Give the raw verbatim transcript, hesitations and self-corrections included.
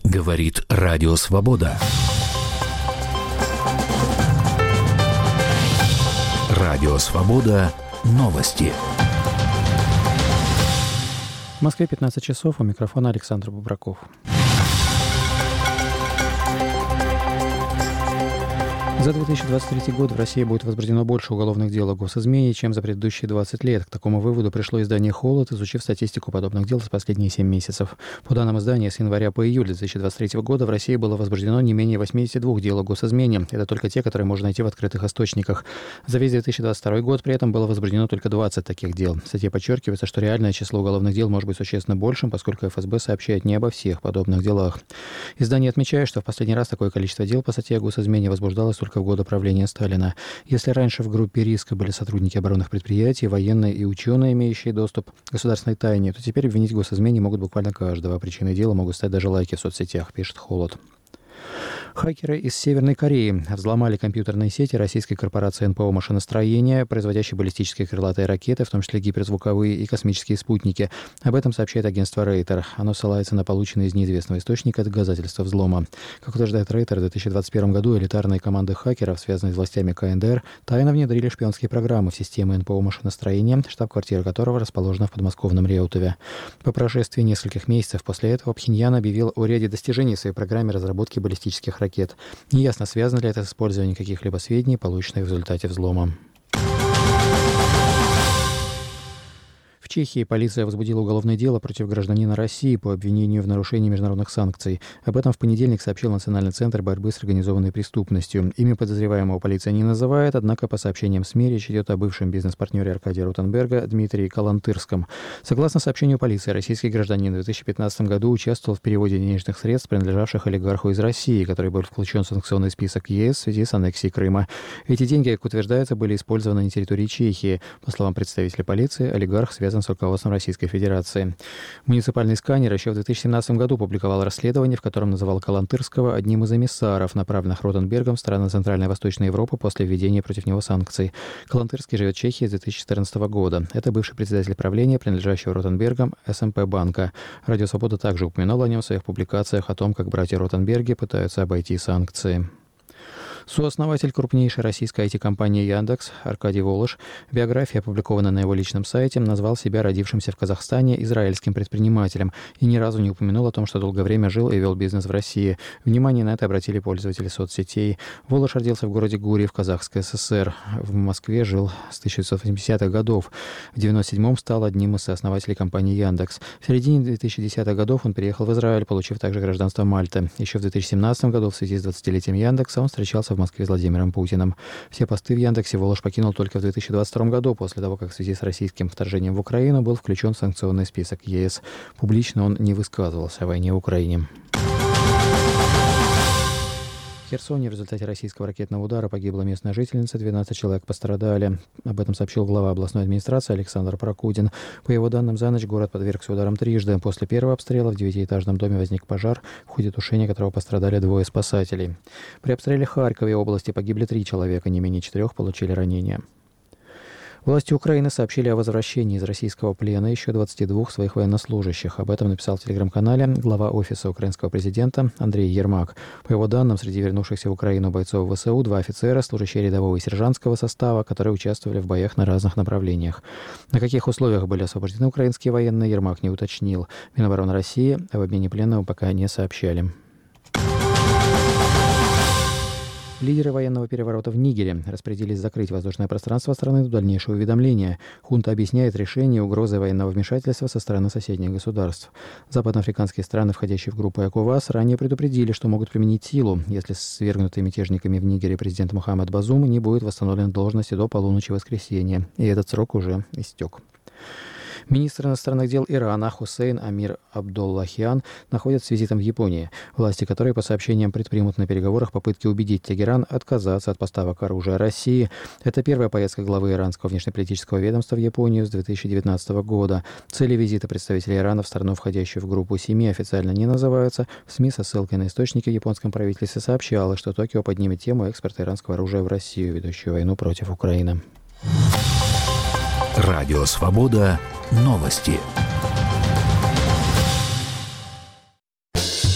Говорит Радио Свобода. Радио Свобода. Новости. В Москве пятнадцать часов. У микрофона Александр Бубраков. За две тысячи двадцать третий год в России будет возбуждено больше уголовных дел о госизмене, чем за предыдущие двадцать лет. К такому выводу пришло издание «Холод», изучив статистику подобных дел за последние семь месяцев. По данным издания, с января по июль две тысячи двадцать третьего года в России было возбуждено не менее восемьдесят два дел о госизмене. Это только те, которые можно найти в открытых источниках. За весь две тысячи двадцать второй год при этом было возбуждено только двадцать таких дел. В статье подчеркивается, что реальное число уголовных дел может быть существенно большим, поскольку эф эс бэ сообщает не обо всех подобных делах. Издание отмечает, что в последний раз такое количество дел по статье о госизмене возбуждалось только в годы правления Сталина. Если раньше в группе риска были сотрудники оборонных предприятий, военные и ученые, имеющие доступ к государственной тайне, то теперь обвинить в госизмене могут буквально каждого. Причиной дела могут стать даже лайки в соцсетях, пишет «Холод». Хакеры из Северной Кореи взломали компьютерные сети российской корпорации эн пэ о «Машиностроение», производящей баллистические крылатые ракеты, в том числе гиперзвуковые и космические спутники. Об этом сообщает агентство Рейтер. Оно ссылается на полученные из неизвестного источника доказательства взлома. Как утверждает Рейтер, в две тысячи двадцать первом году элитарные команды хакеров, связанные с властями ка эн дэ эр, тайно внедрили шпионские программы в систему эн пэ о «Машиностроение», штаб-квартира которого расположена в подмосковном Реутове. По прошествии нескольких месяцев после этого Пхеньян объявил о ряде достижений в своей программе разработки баллистических ракет. Неясно, связано ли это с использованием каких-либо сведений, полученных в результате взлома. В Чехии полиция возбудила уголовное дело против гражданина России по обвинению в нарушении международных санкций. Об этом в понедельник сообщил Национальный центр борьбы с организованной преступностью. Имя подозреваемого полиция не называет, однако по сообщениям СМИ речь идет о бывшем бизнес-партнере Аркадия Ротенберга Дмитрии Калантырском. Согласно сообщению полиции, российский гражданин в две тысячи пятнадцатом году участвовал в переводе денежных средств, принадлежавших олигарху из России, который был включен в санкционный список е эс в связи с аннексией Крыма. Эти деньги, как утверждается, были использованы на территории Чехии. По словам представителя полиции, олигарх связан с руководством Российской Федерации. Муниципальный сканер еще в две тысячи семнадцатом году публиковал расследование, в котором называл Калантырского одним из эмиссаров, направленных Ротенбергом в страны Центральной и Восточной Европы после введения против него санкций. Калантырский живет в Чехии с две тысячи четырнадцатого года. Это бывший председатель правления, принадлежащего Ротенбергам, эс эм пэ банка. Радио Свобода также упоминала о нем в своих публикациях о том, как братья Ротенберги пытаются обойти санкции. Сооснователь крупнейшей российской ай ти-компании «Яндекс» Аркадий Волош, биография, опубликованная на его личном сайте, назвал себя родившимся в Казахстане израильским предпринимателем и ни разу не упомянул о том, что долгое время жил и вел бизнес в России. Внимание на это обратили пользователи соцсетей. Волош родился в городе Гурьев в Казахской эс эс эр. В Москве жил с тысяча девятьсот восьмидесятых годов. В девяносто седьмом стал одним из сооснователей компании «Яндекс». В середине две тысячи десятых годов он переехал в Израиль, получив также гражданство Мальты. Еще в две тысячи семнадцатом году в связи с двадцатилетием Яндекса он встречался в Москве с Владимиром Путиным. Все посты в Яндексе Волош покинул только в две тысячи двадцать втором году, после того, как в связи с российским вторжением в Украину был включен в санкционный список е эс. Публично он не высказывался о войне в Украине. В Херсоне в результате российского ракетного удара погибла местная жительница, двенадцать человек пострадали. Об этом сообщил глава областной администрации Александр Прокудин. По его данным, за ночь город подвергся ударам трижды. После первого обстрела в девятиэтажном доме возник пожар, в ходе тушения которого пострадали двое спасателей. При обстреле Харькова и области погибли три человека, не менее четырех получили ранения. Власти Украины сообщили о возвращении из российского плена еще двадцати двух своих военнослужащих. Об этом написал в телеграм-канале глава офиса украинского президента Андрей Ермак. По его данным, среди вернувшихся в Украину бойцов вэ эс у два офицера, служащие рядового и сержантского состава, которые участвовали в боях на разных направлениях. На каких условиях были освобождены украинские военные, Ермак не уточнил. Минобороны России об обмене пленного пока не сообщали. Лидеры военного переворота в Нигере распорядились закрыть воздушное пространство страны до дальнейшего уведомления. Хунта объясняет решение угрозой военного вмешательства со стороны соседних государств. Западноафриканские страны, входящие в группу ЭКОВАС, ранее предупредили, что могут применить силу, если свергнутый мятежниками в Нигере президент Мухаммад Базум не будет восстановлен в должности до полуночи воскресенья. И этот срок уже истек. Министр иностранных дел Ирана Хусейн Амир Абдуллахиан находится с визитом в Японии, власти которой, по сообщениям, предпримут на переговорах попытки убедить Тегеран отказаться от поставок оружия России. Это первая поездка главы иранского внешнеполитического ведомства в Японию с две тысячи девятнадцатого года. Цели визита представителей Ирана в страну, входящую в группу семи, официально не называются. В СМИ со ссылкой на источники в японском правительстве сообщалось, что Токио поднимет тему экспорта иранского оружия в Россию, ведущую войну против Украины. Радио Свобода. Новости.